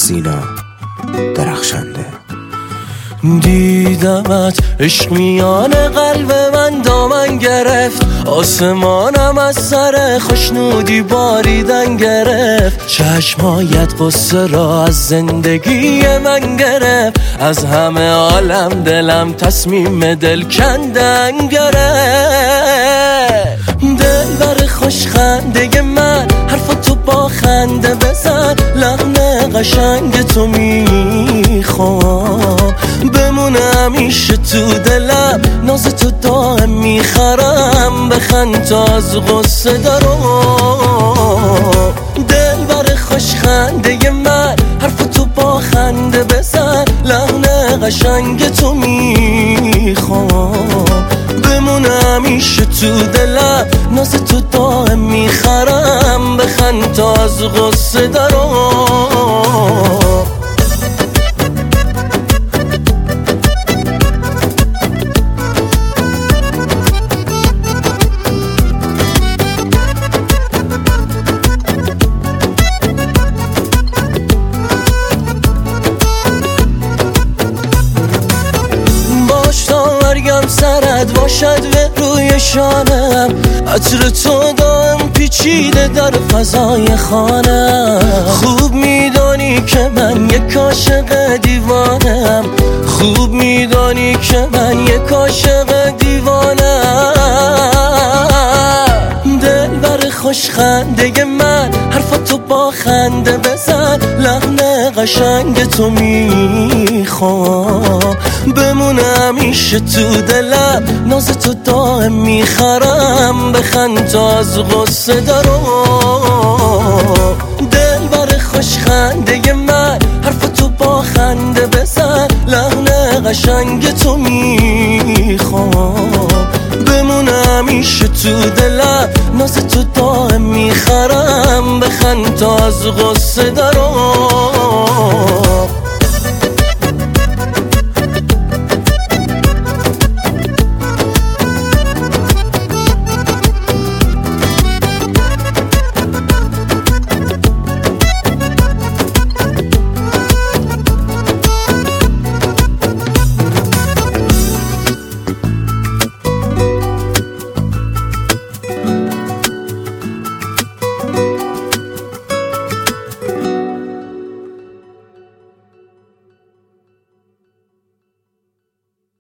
سینا درخشنده. دیدمت عشق میان قلب من دامن گرفت، آسمانم از سر خوشنودی باریدن گرفت، چشمایت قصه را از زندگی من گرفت، از همه عالم دلم تصمیم دل کندن گرفت. دل بر خوش خنده من حرف تو با خنده بزن، لحن قشنگ تو میخوام بمونه همیشه تو دلم، ناز تو دائم میخرم، بخند تا از غصه دارم. دل بر خوش خنده من حرف تو با خنده بزن، لحن قشنگ تو میخوام بمونه همیشه تو دلم، ناز تو دائم میخرم، بخند تا از غصه دارم. مرگم سرت باشد به روی شانم، عطر تو دائم پیچیده در فضای خانم. خوب میدانی که من یک عاشق دیوانم، خوب میدانی که من یک عاشق دیوانم. دل بر خوش خنده من حرف تو با خنده بزن، لحن قشنگ تو میخوام بمونه همیشه تو دلم، ناز تو دائم میخرم، بخند تا از غصه دارم. دل بر خوش خنده من حرف تو با خنده بزن، لحن قشنگ تو میخوام بمونه همیشه تو دلم، ناز تو دائم میخرم، بخند تا از غصه دارم.